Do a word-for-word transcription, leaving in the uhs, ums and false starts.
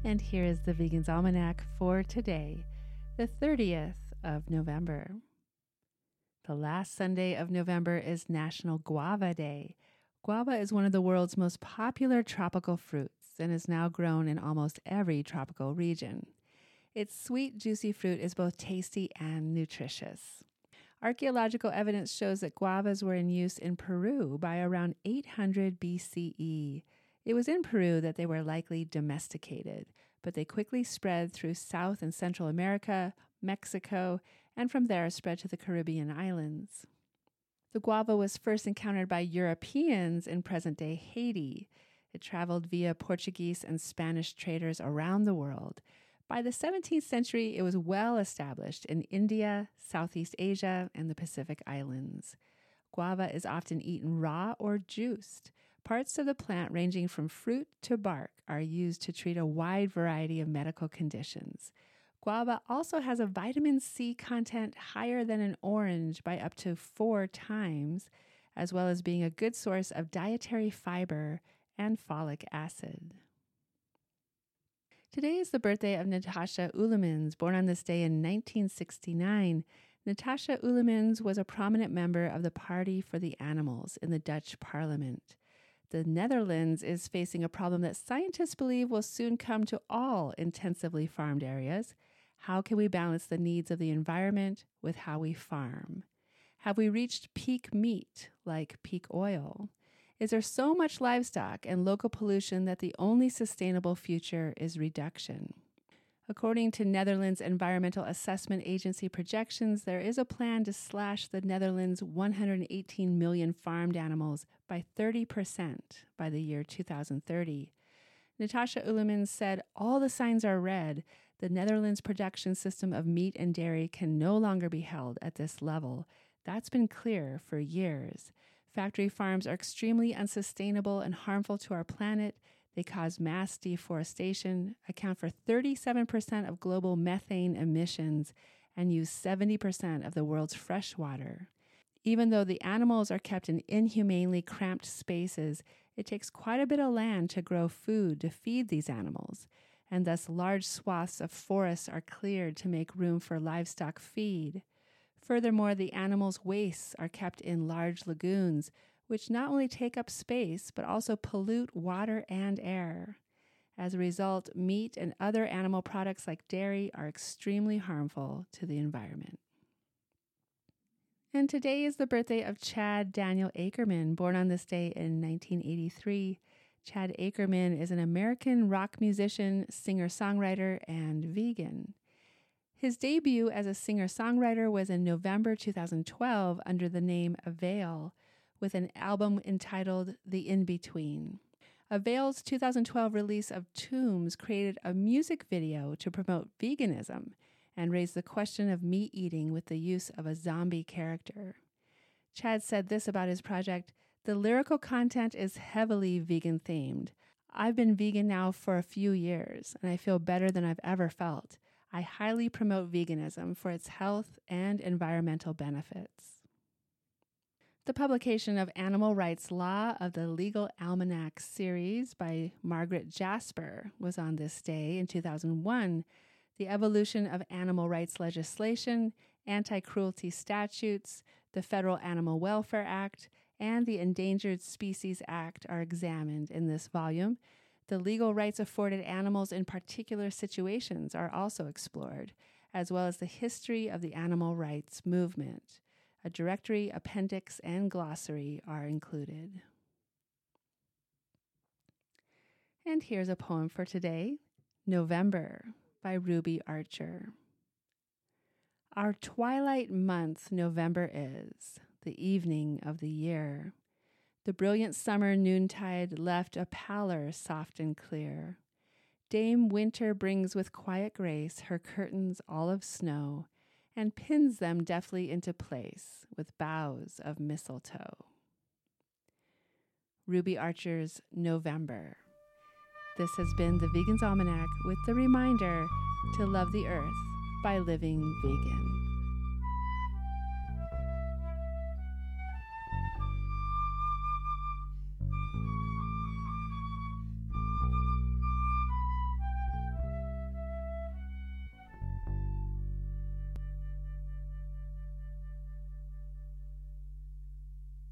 And here is the Vegan's Almanac for today, the thirtieth of November. The last Sunday of November is National Guava Day. Guava is one of the world's most popular tropical fruits and is now grown in almost every tropical region. Its sweet, juicy fruit is both tasty and nutritious. Archaeological evidence shows that guavas were in use in Peru by around eight hundred B C E. It was in Peru that they were likely domesticated, but they quickly spread through South and Central America, Mexico, and from there spread to the Caribbean islands. The guava was first encountered by Europeans in present-day Haiti. It traveled via Portuguese and Spanish traders around the world. By the seventeenth century, it was well established in India, Southeast Asia, and the Pacific Islands. Guava is often eaten raw or juiced. Parts of the plant ranging from fruit to bark are used to treat a wide variety of medical conditions. Guava also has a vitamin C content higher than an orange by up to four times, as well as being a good source of dietary fiber and folic acid. Today is the birthday of Natasha Ulemans, born on this day in nineteen sixty-nine. Natasha Ulemans was a prominent member of the Party for the Animals in the Dutch Parliament. The Netherlands is facing a problem that scientists believe will soon come to all intensively farmed areas. How can we balance the needs of the environment with how we farm? Have we reached peak meat, like peak oil? Is there so much livestock and local pollution that the only sustainable future is reduction? According to Netherlands Environmental Assessment Agency projections, there is a plan to slash the Netherlands' one hundred eighteen million farmed animals by thirty percent by the year two thousand thirty. Natasha Ulemans said, "All the signs are red. The Netherlands' production system of meat and dairy can no longer be held at this level. That's been clear for years. Factory farms are extremely unsustainable and harmful to our planet. They cause mass deforestation, account for thirty-seven percent of global methane emissions, and use seventy percent of the world's fresh water. Even though the animals are kept in inhumanely cramped spaces, it takes quite a bit of land to grow food to feed these animals, and thus large swaths of forests are cleared to make room for livestock feed. Furthermore, the animals' wastes are kept in large lagoons, which not only take up space, but also pollute water and air. As a result, meat and other animal products like dairy are extremely harmful to the environment." And today is the birthday of Chad Daniel Akerman, born on this day in nineteen eighty-three. Chad Akerman is an American rock musician, singer-songwriter, and vegan. His debut as a singer-songwriter was in November two thousand twelve under the name Avail, with an album entitled The In-Between. Avail's two thousand twelve release of Tombs created a music video to promote veganism and raised the question of meat eating with the use of a zombie character. Chad said this about his project: "The lyrical content is heavily vegan-themed. I've been vegan now for a few years, and I feel better than I've ever felt. I highly promote veganism for its health and environmental benefits." The publication of Animal Rights Law of the Legal Almanac series by Margaret Jasper was on this day in two thousand one. The evolution of animal rights legislation, anti-cruelty statutes, the Federal Animal Welfare Act, and the Endangered Species Act are examined in this volume. The legal rights afforded animals in particular situations are also explored, as well as the history of the animal rights movement. A directory, appendix, and glossary are included. And here's a poem for today, November, by Ruby Archer. Our twilight month November is, the evening of the year. The brilliant summer noontide left a pallor soft and clear. Dame Winter brings with quiet grace her curtains all of snow, and pins them deftly into place with boughs of mistletoe. Ruby Archer's November. This has been the Vegan's Almanac with the reminder to love the earth by living vegan.